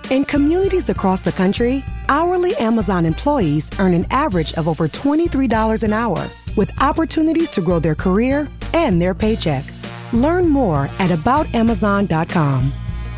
In communities across the country, hourly Amazon employees earn an average of over $23 an hour, with opportunities to grow their career and their paycheck. Learn more at aboutamazon.com.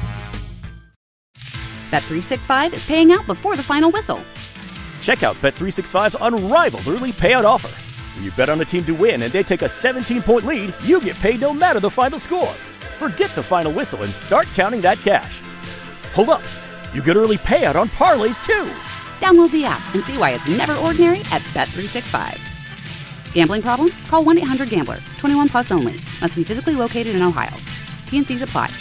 Bet365 is paying out before the final whistle. Check out Bet365's unrivaled early payout offer. When you bet on a team to win and they take a 17-point lead, you get paid no matter the final score. Forget the final whistle and start counting that cash. Hold up. You get early payout on parlays, too. Download the app and see why it's never ordinary at Bet365. Gambling problem? Call 1-800-GAMBLER. 21 plus only. Must be physically located in Ohio. T&Cs apply.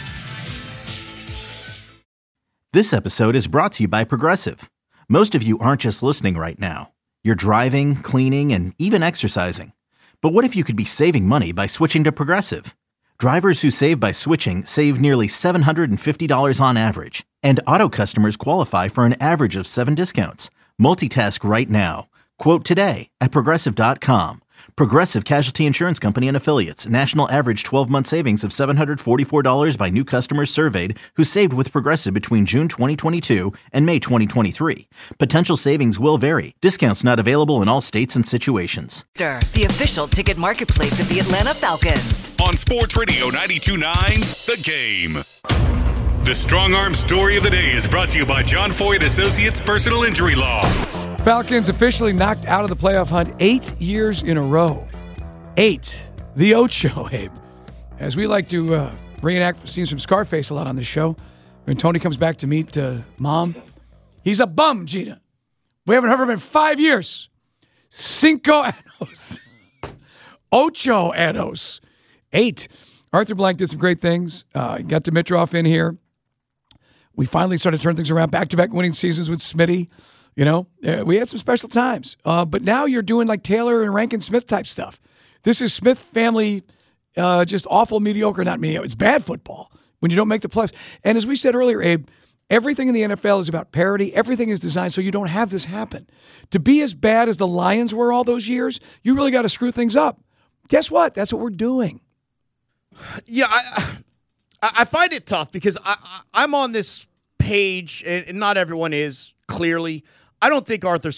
This episode is brought to you by Progressive. Most of you aren't just listening right now. You're driving, cleaning, and even exercising. But what if you could be saving money by switching to Progressive? Drivers who save by switching save nearly $750 on average. And auto customers qualify for an average of 7 discounts. Multitask right now. Quote today at Progressive.com. Progressive Casualty Insurance Company and Affiliates. National average 12-month savings of $744 by new customers surveyed who saved with Progressive between June 2022 and May 2023. Potential savings will vary. Discounts not available in all states and situations. The official ticket marketplace of the Atlanta Falcons. On Sports Radio 92.9, The Game. The Strong Arm Story of the Day is brought to you by John Foy & Associates Personal Injury Law. Falcons officially knocked out of the playoff hunt 8 years in a row. 8. The Ocho, Abe. As we like to reenact scenes from Scarface a lot on this show. When Tony comes back to meet Mom, he's a bum, Gina. We haven't heard from him in 5 years. 5 años. 8 años. 8. Arthur Blank did some great things. Got Dimitrov in here. We finally started to turn things around. Back-to-back winning seasons with Smitty. You know, we had some special times. But now you're doing like Taylor and Rankin Smith type stuff. This is Smith family, just awful, mediocre, not mediocre. It's bad football when you don't make the playoffs. And as we said earlier, Abe, everything in the NFL is about parity. Everything is designed so you don't have this happen. To be as bad as the Lions were all those years, you really got to screw things up. Guess what? That's what we're doing. Yeah, I find it tough because I'm on this page, and not everyone is, clearly. I don't think Arthur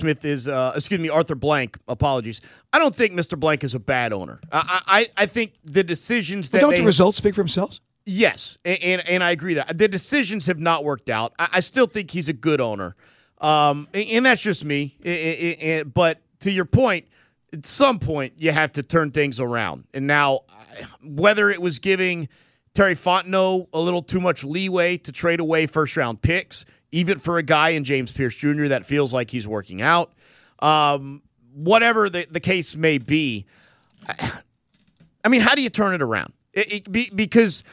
Blank, apologies. I don't think Mr. Blank is a bad owner. I think the decisions that don't the results speak for themselves? Yes, and I agree that the decisions have not worked out. I still think he's a good owner, and that's just me. But to your point, at some point you have to turn things around. And now, whether it was giving Terry Fontenot a little too much leeway to trade away first-round picks, even for a guy in James Pierce Jr. that feels like he's working out, whatever the case may be, I mean, how do you turn it around? Because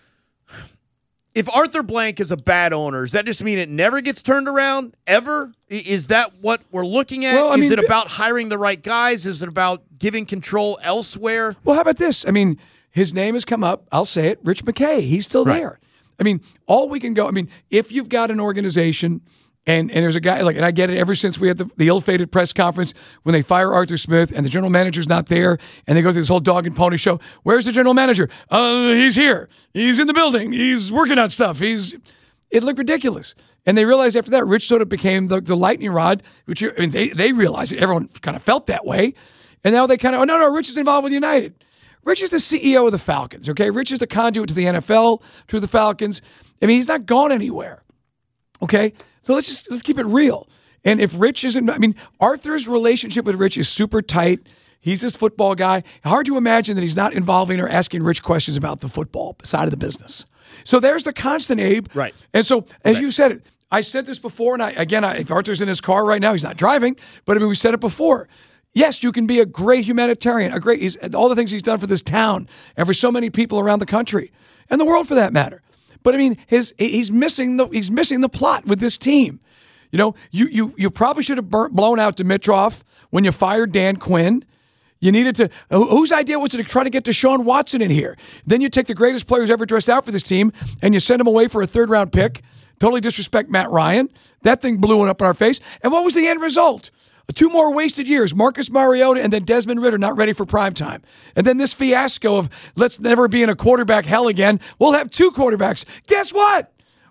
if Arthur Blank is a bad owner, does that just mean it never gets turned around, ever? Is that what we're looking at? Well, is it about hiring the right guys? Is it about giving control elsewhere? Well, how about this? I mean, his name has come up. I'll say it. Rich McKay. He's still there. I mean, all we can go, if you've got an organization and there's a guy, and I get it ever since we had the ill-fated press conference when they fire Arthur Smith and the general manager's not there and they go through this whole dog and pony show. Where's the general manager? He's here. He's in the building. He's working on stuff. It looked ridiculous. And they realized after that, Rich sort of became the lightning rod, which they realized it. Everyone kind of felt that way. And now they kind of, no, Rich is involved with United. Rich is the CEO of the Falcons, okay? Rich is the conduit to the NFL, to the Falcons. He's not gone anywhere, okay? So let's keep it real. And if Rich isn't, Arthur's relationship with Rich is super tight. He's his football guy. Hard to imagine that he's not involving or asking Rich questions about the football side of the business. So there's the constant, Abe. Right. And so, as you said it, I said this before, and if Arthur's in his car right now, he's not driving, but we said it before. Yes, you can be a great humanitarian, all the things he's done for this town and for so many people around the country and the world for that matter. But he's missing the plot with this team. You know, you probably should have blown out Dimitrov when you fired Dan Quinn. You needed to. Whose idea was it to try to get Deshaun Watson in here? Then you take the greatest players ever dressed out for this team and you send him away for a third-round pick. Totally disrespect Matt Ryan. That thing blew up in our face. And what was the end result? 2 more wasted years, Marcus Mariota and then Desmond Ridder not ready for prime time. And then this fiasco of let's never be in a quarterback hell again. We'll have 2 quarterbacks. Guess what?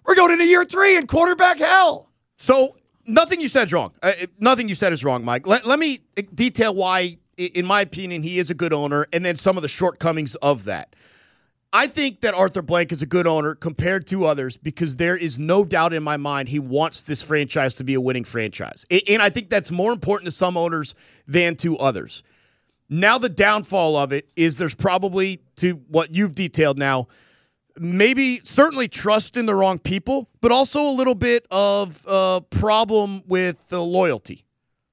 We're going into year 3 in quarterback hell. So nothing you said is wrong. Nothing you said is wrong, Mike. Let me detail why, in my opinion, he is a good owner, and then some of the shortcomings of that. I think that Arthur Blank is a good owner compared to others because there is no doubt in my mind he wants this franchise to be a winning franchise. And I think that's more important to some owners than to others. Now the downfall of it is there's probably, to what you've detailed now, maybe certainly trust in the wrong people, but also a little bit of problem with the loyalty.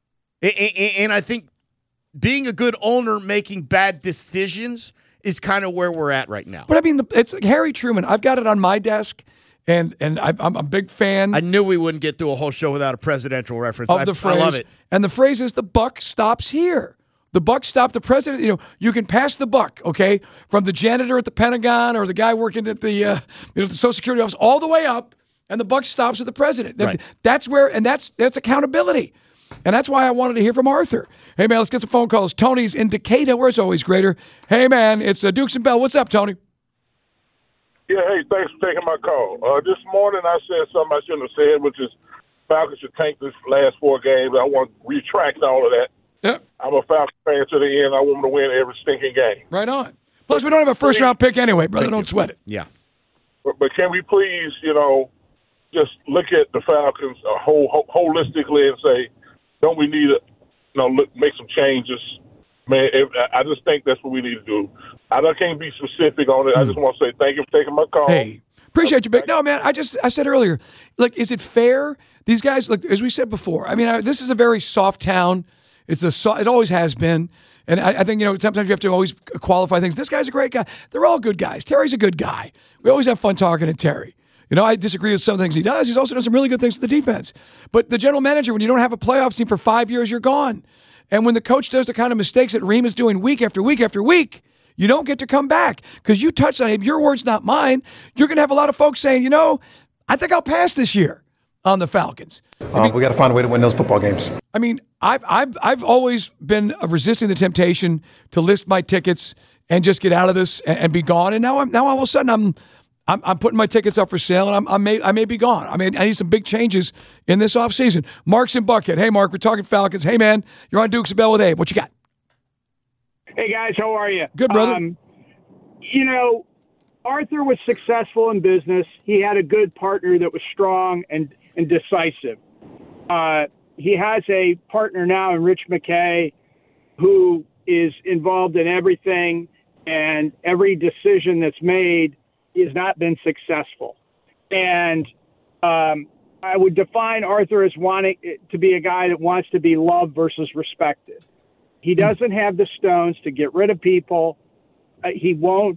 And I think being a good owner making bad decisions is kind of where we're at right now. But I mean, it's like Harry Truman. I've got it on my desk, and I'm a big fan. I knew we wouldn't get through a whole show without a presidential reference. Of the phrase. I love it. And the phrase is the buck stops here. The buck stopped. The president, you can pass the buck, okay, from the janitor at the Pentagon or the guy working at the the Social Security office all the way up, and the buck stops at the president. Right. That's where, and that's accountability. And that's why I wanted to hear from Arthur. Hey, man, let's get some phone calls. Tony's in Decatur, where it's always greater. Hey, man, it's Dukes and Bell. What's up, Tony? Yeah, hey, thanks for taking my call. This morning I said something I shouldn't have said, which is Falcons should tank this last 4 games. I want to retract all of that. Yep. I'm a Falcons fan to the end. I want them to win every stinking game. Right on. Plus, we don't have a first-round pick anyway, brother. Don't sweat it. Yeah. But can we please, just look at the Falcons holistically and say, don't we need to, make some changes? Man, I just think that's what we need to do. I can't be specific on it. I just want to say thank you for taking my call. Hey, appreciate you, Big. No, man, I said earlier, like, is it fair? These guys, look, as we said before, I mean, this is a very soft town. It always has been. And I think, sometimes you have to always qualify things. This guy's a great guy. They're all good guys. Terry's a good guy. We always have fun talking to Terry. I disagree with some things he does. He's also done some really good things to the defense. But the general manager, when you don't have a playoff team for 5 years, you're gone. And when the coach does the kind of mistakes that Rehm is doing week after week after week, you don't get to come back because you touched on it. Your words, not mine. You're going to have a lot of folks saying, I think I'll pass this year on the Falcons. We got to find a way to win those football games. I mean, I've always been resisting the temptation to list my tickets and just get out of this and be gone. And now all of a sudden I'm putting my tickets up for sale, and I may be gone. I mean, I need some big changes in this offseason. Mark's in Buckhead. Hey, Mark, we're talking Falcons. Hey, man, you're on Dukes and Bell with Abe. What you got? Hey, guys, how are you? Good, brother. Arthur was successful in business. He had a good partner that was strong and decisive. He has a partner now in Rich McKay who is involved in everything, and every decision that's made has not been successful. And I would define Arthur as wanting to be a guy that wants to be loved versus respected. He doesn't have the stones to get rid of people. He won't,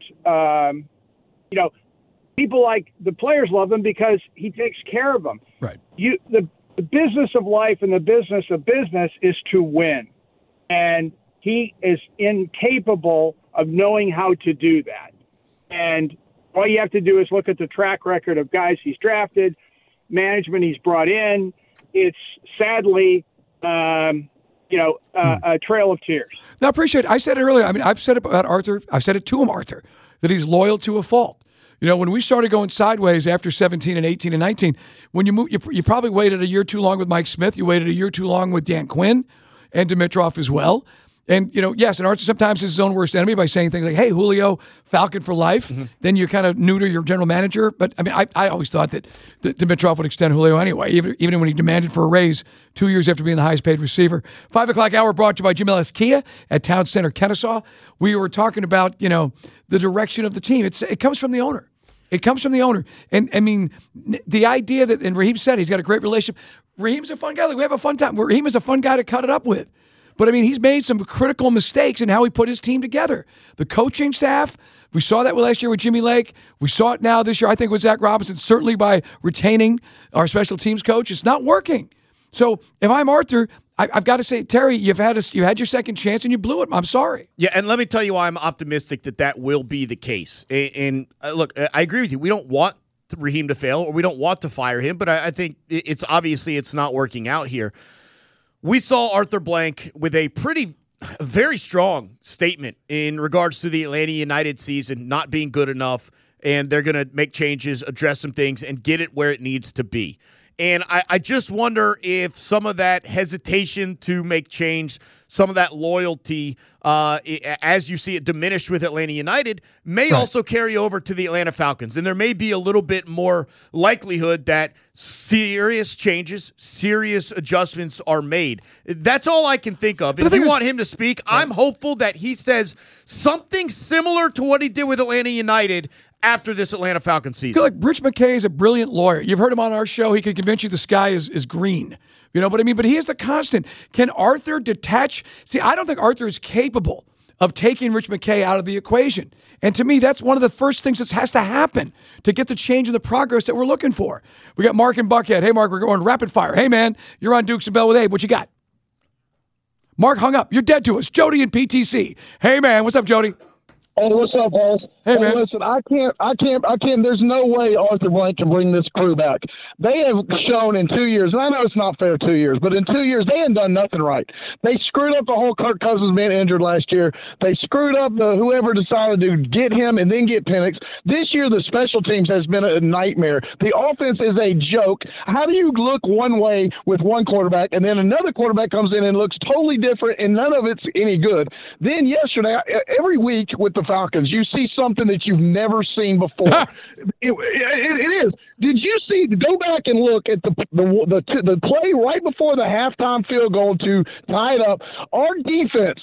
people like the players love him because he takes care of them. Right. The business of life and the business of business is to win. And he is incapable of knowing how to do that. And all you have to do is look at the track record of guys he's drafted, management he's brought in. It's sadly, a trail of tears. No, I appreciate it. I said it earlier. I mean, I've said it about Arthur. I've said it to him, Arthur, that he's loyal to a fault. When we started going sideways after 17 and 18 and 19, when you moved, you probably waited a year too long with Mike Smith. You waited a year too long with Dan Quinn and Dimitroff as well. And, yes, and Arthur sometimes is his own worst enemy by saying things like, hey, Julio, Falcon for life. Mm-hmm. Then you kind of neuter your general manager. But, I mean, I always thought that Dimitroff would extend Julio anyway, even when he demanded for a raise 2 years after being the highest paid receiver. 5 o'clock hour brought to you by Jim Ellis Kia at Town Center, Kennesaw. We were talking about, the direction of the team. It comes from the owner. It comes from the owner. And, I mean, the idea that, and Raheem said he's got a great relationship. Raheem's a fun guy. Like, we have a fun time. Raheem is a fun guy to cut it up with. But, I mean, he's made some critical mistakes in how he put his team together. The coaching staff, we saw that last year with Jimmy Lake. We saw it now this year, I think, with Zach Robinson, certainly by retaining our special teams coach. It's not working. So if I'm Arthur, I've got to say, Terry, you had your second chance and you blew it. I'm sorry. Yeah, and let me tell you why I'm optimistic that will be the case. And look, I agree with you. We don't want Raheem to fail, or we don't want to fire him, but I think it's not working out here. We saw Arthur Blank with a very strong statement in regards to the Atlanta United season not being good enough and they're going to make changes, address some things, and get it where it needs to be. And I just wonder if some of that hesitation to make change, some of that loyalty, as you see it diminished with Atlanta United, may also carry over to the Atlanta Falcons. And there may be a little bit more likelihood that serious changes, serious adjustments are made. That's all I can think of. If you want him to speak, I'm hopeful that he says something similar to what he did with Atlanta United after this Atlanta Falcons season. I feel like Rich McKay is a brilliant lawyer. You've heard him on our show. He can convince you the sky is green. You know what I mean? But he is the constant. Can Arthur detach? See, I don't think Arthur is capable of taking Rich McKay out of the equation. And to me, that's one of the first things that has to happen to get the change in the progress that we're looking for. We got Mark and Buckhead. Hey, Mark, we're going rapid fire. Hey, man, you're on Dukes and Bell with Abe. What you got? Mark hung up. You're dead to us. Jody and PTC. Hey, man, what's up, Jody? Hey, what's up, Paul? Hey, man. Listen, I can't. There's no way Arthur Blank can bring this crew back. They have shown in 2 years, and I know it's not fair 2 years, but in 2 years, they ain't done nothing right. They screwed up the whole Kirk Cousins being injured last year. They screwed up whoever decided to get him and then get Penix. This year, the special teams has been a nightmare. The offense is a joke. How do you look one way with one quarterback, and then another quarterback comes in and looks totally different, and none of it's any good? Then yesterday, every week with the Falcons, you see something that you've never seen before. It is. Did you see? Go back and look at the play right before the halftime field goal to tie it up. Our defense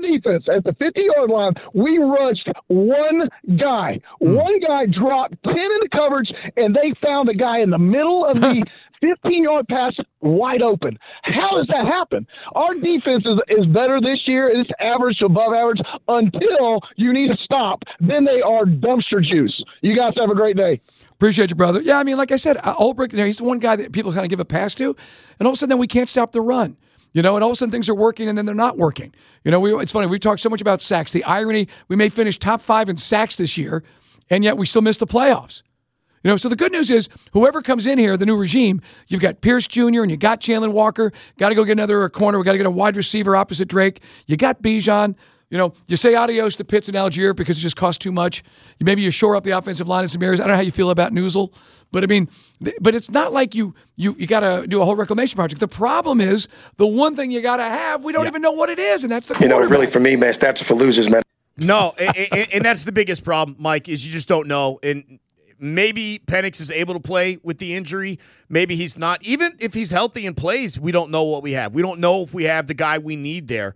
at the 50-yard line, we rushed one guy. One guy dropped 10 in the coverage, and they found a guy in the middle of the 15-yard pass wide open. How does that happen? Our defense is better this year. It's average to above average until you need to stop. Then they are dumpster juice. You guys have a great day. Appreciate you, brother. Yeah, I mean, like I said, Ulbrich, he's the one guy that people kind of give a pass to, and all of a sudden then we can't stop the run. You know, and all of a sudden things are working and then they're not working. You know, it's funny. We've talked so much about sacks. The irony, we may finish top 5 in sacks this year, and yet we still miss the playoffs. You know, so the good news is whoever comes in here, the new regime, you've got Pierce Jr. and you got Chandler Walker. Got to go get another corner. We got to get a wide receiver opposite Drake. You got Bijan. You know, you say adios to Pitts and Algier because it just costs too much. Maybe you shore up the offensive line in some areas. I don't know how you feel about Newsel, but I mean, but it's not like you got to do a whole reclamation project. The problem is the one thing you got to have, we don't even know what it is, and that's the quarterback. You know, really for me, man, stats are for losers, man. No, and that's the biggest problem, Mike, is you just don't know. And maybe Penix is able to play with the injury. Maybe he's not. Even if he's healthy and plays, we don't know what we have. We don't know if we have the guy we need there.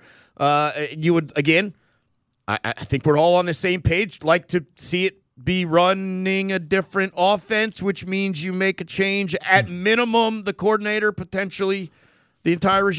You would, again, I think we're all on the same page, like to see it be running a different offense, which means you make a change. At minimum, the coordinator, potentially the entire regime.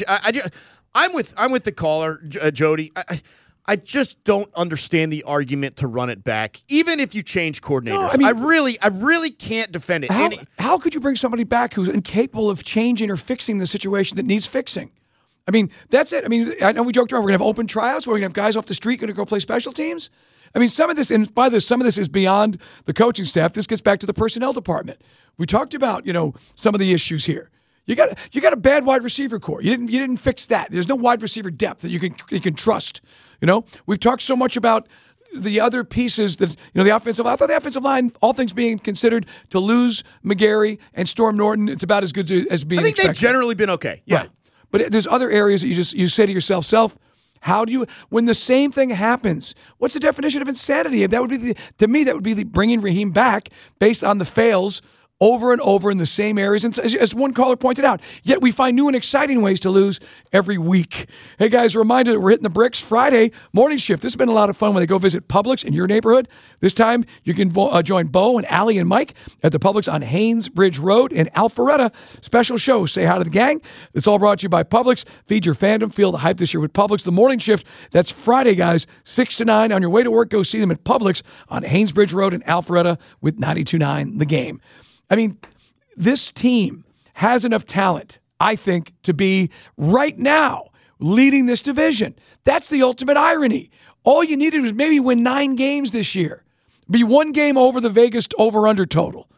I'm with the caller, Jody. I just don't understand the argument to run it back, even if you change coordinators. No, I mean, I really can't defend it. How could you bring somebody back who's incapable of changing or fixing the situation that needs fixing? I mean, that's it. I mean, I know we joked around. We're going to have open tryouts. We're going to have guys off the street going to go play special teams. I mean, some of this, and by this, some of this is beyond the coaching staff. This gets back to the personnel department. We talked about, some of the issues here. You got a bad wide receiver core. You didn't fix that. There's no wide receiver depth that you can trust. We've talked so much about the other pieces that the offensive line. I thought the offensive line, all things being considered, to lose McGarry and Storm Norton, it's about as good as being. I think expected. They've generally been okay. Yeah, right. But there's other areas that you say to yourself, how do you, when the same thing happens, what's the definition of insanity? That would be to me, that would be bringing Raheem back based on the fails over and over in the same areas. And as one caller pointed out, yet we find new and exciting ways to lose every week. Hey, guys, a reminder that we're hitting the bricks Friday morning shift. This has been a lot of fun when they go visit Publix in your neighborhood. This time, you can join Bo and Allie and Mike at the Publix on Haynes Bridge Road in Alpharetta. Special show, Say Hi to the Gang. It's all brought to you by Publix. Feed your fandom. Feel the hype this year with Publix. The morning shift, that's Friday, guys, 6 to 9. On your way to work, go see them at Publix on Haynes Bridge Road in Alpharetta with 92.9 The Game. I mean, this team has enough talent, I think, to be right now leading this division. That's the ultimate irony. All you needed was maybe win 9 games this year. Be 1 game over the Vegas over-under total.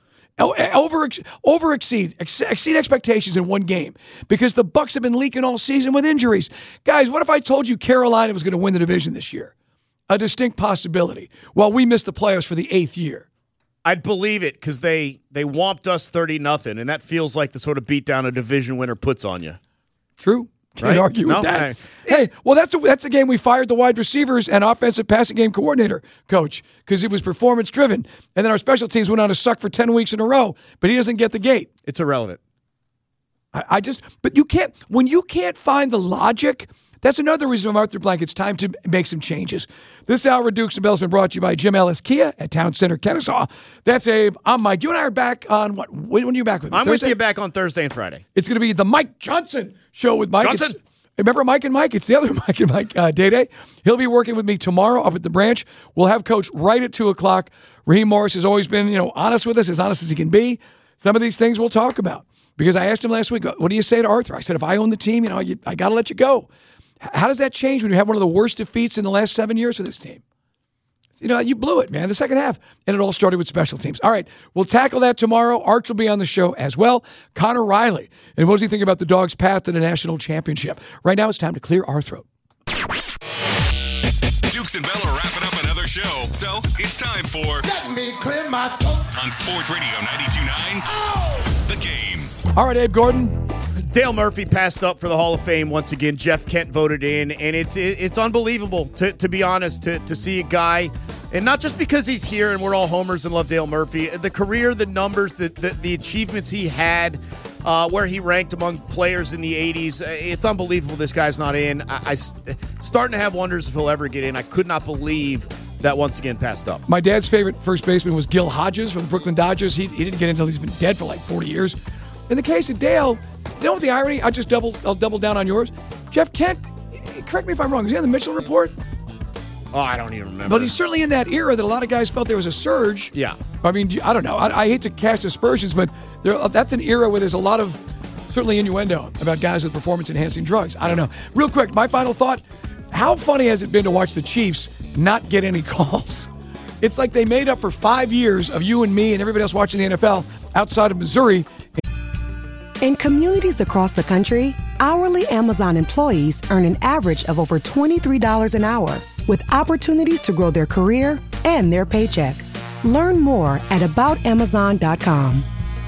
Exceed expectations in 1 game because the Bucs have been leaking all season with injuries. Guys, what if I told you Carolina was going to win the division this year? A distinct possibility. While we missed the playoffs for the 8th year. I'd believe it because they whomped us 30-0, and that feels like the sort of beatdown a division winner puts on you. True. Can't argue with that. Hey, well, that's a game we fired the wide receivers and offensive passing game coordinator, coach, because it was performance-driven. And then our special teams went on to suck for 10 weeks in a row, but he doesn't get the gate. It's irrelevant. But you can't, when you can't find the logic, that's another reason, Arthur Blank, it's time to make some changes. This hour of Dukes and Bells has been brought to you by Jim Ellis Kia at Town Center, Kennesaw. That's Abe. I'm Mike. You and I are back on what? When are you back with me? I'm Thursday? with you back on Thursday and Friday. It's going to be the Mike Johnson show with Mike. Remember Mike and Mike? It's the other Mike and Mike Day. He'll be working with me tomorrow up at the branch. We'll have Coach right at 2 o'clock. Raheem Morris has always been, honest with us, as honest as he can be. Some of these things we'll talk about. Because I asked him last week, what do you say to Arthur? I said, if I own the team, I got to let you go. How does that change when you have one of the worst defeats in the last 7 years for this team? You blew it, man, the second half. And it all started with special teams. All right, we'll tackle that tomorrow. Arch will be on the show as well. Connor Riley. And what does he think about the Dogs' path to the national championship? Right now, it's time to clear our throat. Dukes and Bell are wrapping up another show. So it's time for Let Me Clear My Throat on Sports Radio 92.9, The Game. All right, Abe Gordon. Dale Murphy passed up for the Hall of Fame once again. Jeff Kent voted in, and it's unbelievable, to be honest, to see a guy, and not just because he's here and we're all homers and love Dale Murphy, the career, the numbers, the achievements he had, where he ranked among players in the 80s. It's unbelievable this guy's not in. I starting to have wonders if he'll ever get in. I could not believe that once again passed up. My dad's favorite first baseman was Gil Hodges from the Brooklyn Dodgers. He didn't get in until he's been dead for like 40 years. In the case of Dale, you know what the irony? I'll double down on yours. Jeff Kent, correct me if I'm wrong, is he on the Mitchell Report? Oh, I don't even remember. But he's certainly in that era that a lot of guys felt there was a surge. Yeah. I mean, I don't know. I hate to cast aspersions, but that's an era where there's a lot of, certainly innuendo about guys with performance-enhancing drugs. I don't know. Real quick, my final thought, how funny has it been to watch the Chiefs not get any calls? It's like they made up for 5 years of you and me and everybody else watching the NFL outside of Missouri. In communities across the country, hourly Amazon employees earn an average of over $23 an hour, with opportunities to grow their career and their paycheck. Learn more at aboutamazon.com.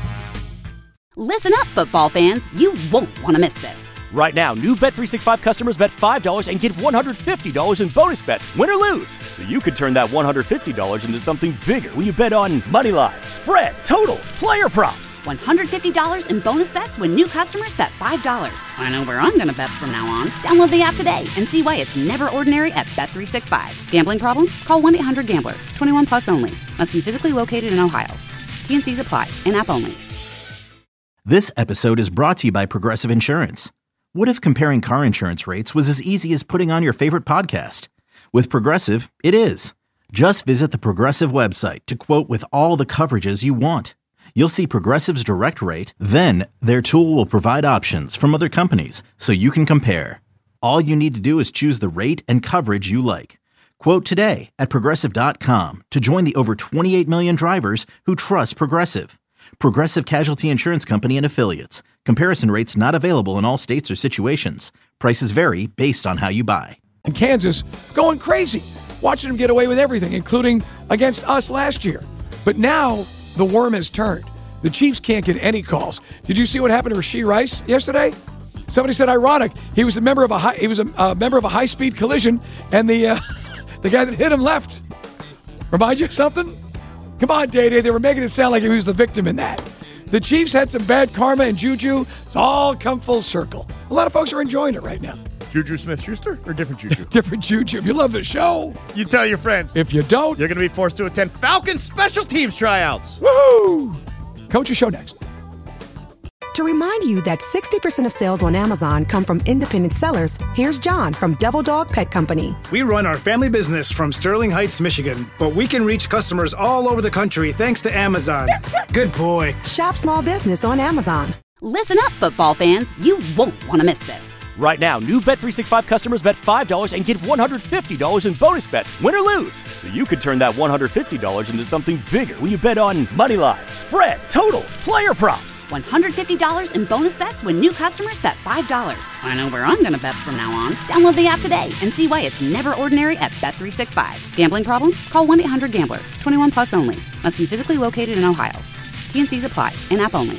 Listen up, football fans. You won't want to miss this. Right now, new Bet365 customers bet $5 and get $150 in bonus bets, win or lose. So you could turn that $150 into something bigger when you bet on moneyline, spread, totals, player props. $150 in bonus bets when new customers bet $5. I know where I'm going to bet from now on. Download the app today and see why it's never ordinary at Bet365. Gambling problem? Call 1-800-GAMBLER. 21 plus only. Must be physically located in Ohio. T&Cs apply. In-app only. This episode is brought to you by Progressive Insurance. What if comparing car insurance rates was as easy as putting on your favorite podcast? With Progressive, it is. Just visit the Progressive website to quote with all the coverages you want. You'll see Progressive's direct rate, then their tool will provide options from other companies so you can compare. All you need to do is choose the rate and coverage you like. Quote today at Progressive.com to join the over 28 million drivers who trust Progressive. Progressive Casualty Insurance Company and Affiliates. Comparison rates not available in all states or situations. Prices vary based on how you buy. In Kansas, going crazy, watching them get away with everything, including against us last year. But now the worm has turned. The Chiefs can't get any calls. Did you see what happened to Rashee Rice yesterday? Somebody said ironic. He was a member of a high-speed collision, and the guy that hit him left. Remind you of something? Come on, Day-Day. They were making it sound like he was the victim in that. The Chiefs had some bad karma and juju. It's all come full circle. A lot of folks are enjoying it right now. Juju Smith-Schuster or different Juju? Different Juju. If you love the show, you tell your friends. If you don't, you're going to be forced to attend Falcons special teams tryouts. Woohoo! Coach's show next. To remind you that 60% of sales on Amazon come from independent sellers, here's John from Devil Dog Pet Company. We run our family business from Sterling Heights, Michigan, but we can reach customers all over the country thanks to Amazon. Good boy. Shop small business on Amazon. Listen up, football fans. You won't want to miss this. Right now, new Bet365 customers bet $5 and get $150 in bonus bets, win or lose. So you could turn that $150 into something bigger when you bet on money line, spread, totals, player props. $150 in bonus bets when new customers bet $5. I know where I'm going to bet from now on. Download the app today and see why it's never ordinary at Bet365. Gambling problem? Call 1-800-GAMBLER. 21 plus only. Must be physically located in Ohio. T&Cs apply. In-app only.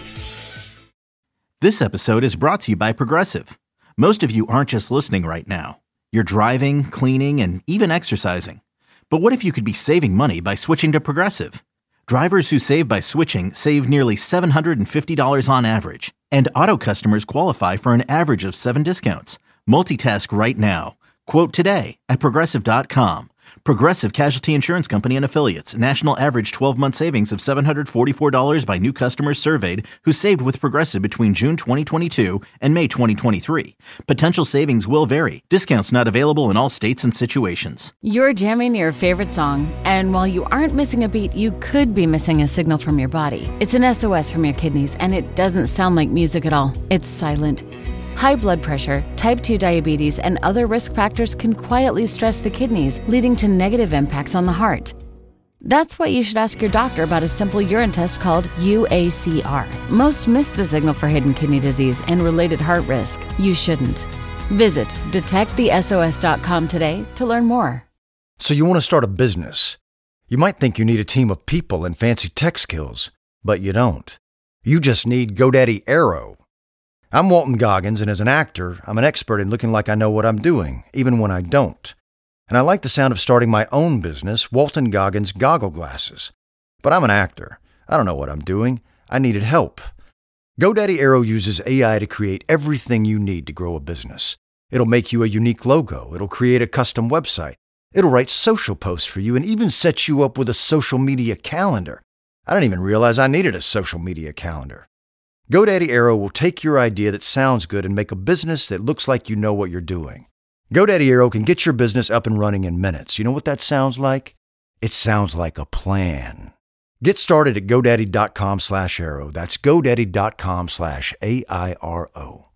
This episode is brought to you by Progressive. Most of you aren't just listening right now. You're driving, cleaning, and even exercising. But what if you could be saving money by switching to Progressive? Drivers who save by switching save nearly $750 on average. And auto customers qualify for an average of 7 discounts. Multitask right now. Quote today at Progressive.com. Progressive Casualty Insurance Company and Affiliates. National average 12-month savings of $744 by new customers surveyed who saved with Progressive between June 2022 and May 2023. Potential savings will vary. Discounts not available in all states and situations. You're jamming your favorite song, and while you aren't missing a beat, you could be missing a signal from your body. It's an SOS from your kidneys, and it doesn't sound like music at all. It's silent. High blood pressure, type 2 diabetes, and other risk factors can quietly stress the kidneys, leading to negative impacts on the heart. That's why you should ask your doctor about a simple urine test called UACR. Most miss the signal for hidden kidney disease and related heart risk. You shouldn't. Visit detectthesos.com today to learn more. So you want to start a business. You might think you need a team of people and fancy tech skills, but you don't. You just need GoDaddy Aero. I'm Walton Goggins, and as an actor, I'm an expert in looking like I know what I'm doing, even when I don't. And I like the sound of starting my own business, Walton Goggins Goggle Glasses. But I'm an actor. I don't know what I'm doing. I needed help. GoDaddy Aero uses AI to create everything you need to grow a business. It'll make you a unique logo. It'll create a custom website. It'll write social posts for you and even set you up with a social media calendar. I didn't even realize I needed a social media calendar. GoDaddy Aero will take your idea that sounds good and make a business that looks like you know what you're doing. GoDaddy Aero can get your business up and running in minutes. You know what that sounds like? It sounds like a plan. Get started at GoDaddy.com/Aero. That's GoDaddy.com/AIRO.